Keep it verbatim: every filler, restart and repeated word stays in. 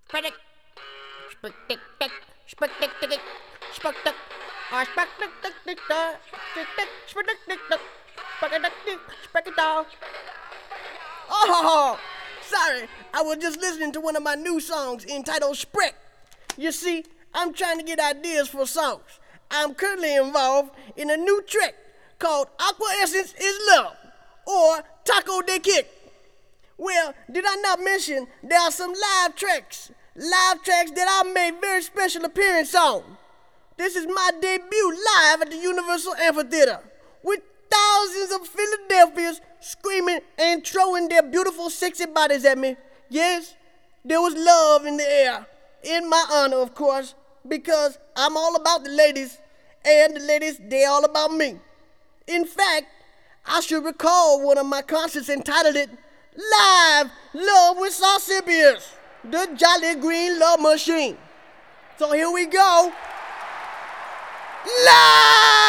Sputnik, Sputnik, Sputnik, Sputnik, Sputnik, or Sputnik, Sputnik, Sputnik, Sputnik, Sputnik. Oh, sorry, I was just listening to one of my new songs entitled Sprick. You see, I'm trying to get ideas for songs. I'm currently involved in a new trick called Aqua Essence is Love, or Taco de Kick. Well, did I not mention there are some live tracks, live tracks that I made very special appearance on? This is my debut live at the Universal Amphitheater, with thousands of Philadelphians screaming and throwing their beautiful, sexy bodies at me. Yes, there was love in the air, in my honor, of course, because I'm all about the ladies, and the ladies, they're all about me. In fact, I should recall one of my concerts entitled it Live Love with Saucipius, the Jolly Green Love Machine. So here we go. Live!